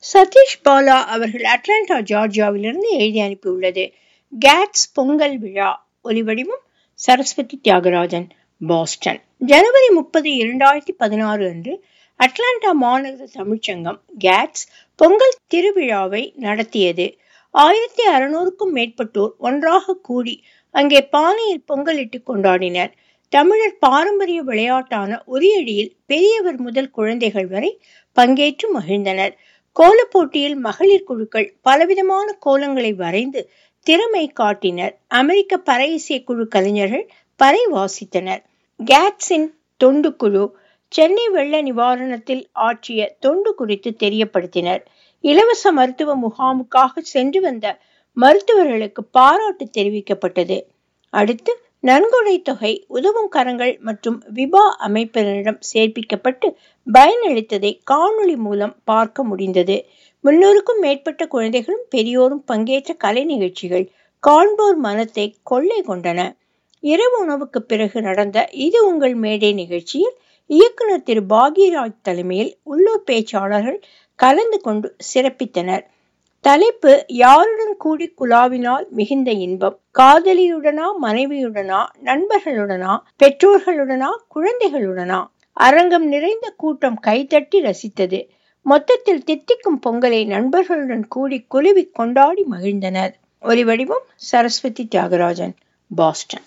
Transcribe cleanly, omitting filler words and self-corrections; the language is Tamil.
சதீஷ் பாலா அவர்கள் அட்லாண்டா ஜார்ஜியாவிலிருந்து எழுதி அனுப்பியுள்ளது. கேட்ஸ் பொங்கல் விழா. ஒலிவடிவம் சரஸ்வதி தியாகராஜன், பாஸ்டன். ஜனவரி 30, 2016 அன்று அட்லாண்டா மாநகர தமிழ்ச்சங்கம் கேட்ஸ் பொங்கல் திருவிழாவை நடத்தியது. 1600க்கும் மேற்பட்டோர் ஒன்றாக கூடி அங்கே பானையில் பொங்கலிட்டு கொண்டாடினர். தமிழர் பாரம்பரிய விளையாட்டான உரியடியில் பெரியவர் முதல் குழந்தைகள் வரை பங்கேற்று மகிழ்ந்தனர். கோலப் போட்டியில் மகளிர் குழுக்கள் பலவிதமான கோலங்களை வரைந்து திறமை காட்டினர். அமெரிக்க பறை இசை குழு கலைஞர்கள் பறை வாசித்தனர். கேட்ஸின் தொண்டு குழு சென்னை வெள்ள நிவாரணத்தில் ஆற்றிய தொண்டு குறித்து தெரியப்படுத்தினர். இலவச மருத்துவ முகாமுக்காக சென்று வந்த மருத்துவர்களுக்கு பாராட்டு தெரிவிக்கப்பட்டது. அடுத்து நன்கொடை தொகை உதவும் கரங்கள் மற்றும் விபா அமைப்பினரிடம் சேர்ப்பிக்கப்பட்டு பயனளித்ததை காணொளி மூலம் பார்க்க முடிந்தது. 300க்கும் மேற்பட்ட குழந்தைகளும் பெரியோரும் பங்கேற்ற கலை நிகழ்ச்சிகள் காண்போர் மனத்தை கொள்ளை கொண்டன. இரவு உணவுக்கு பிறகு நடந்த இது உங்கள் மேடை நிகழ்ச்சியில் இயக்குனர் திரு பாக்யராஜ் தலைமையில் உள்ளூர் பேச்சாளர்கள் கலந்து கொண்டு சிறப்பித்தனர். தலைப்பு யாருடன் கூடி குலாவினால் மிகுந்த இன்பம். காதலியுடனா, மனைவியுடனா, நண்பர்களுடனா, பெற்றோர்களுடனா, குழந்தைகளுடனா? அரங்கம் நிறைந்த கூட்டம் கைதட்டி ரசித்தது. மொத்தத்தில் தித்திக்கும் பொங்கலை நண்பர்களுடன் கூடி குலுவி கொண்டாடி மகிழ்ந்தனர். ஒலிவடிவம் சரஸ்வதி தியாகராஜன், பாஸ்டன்.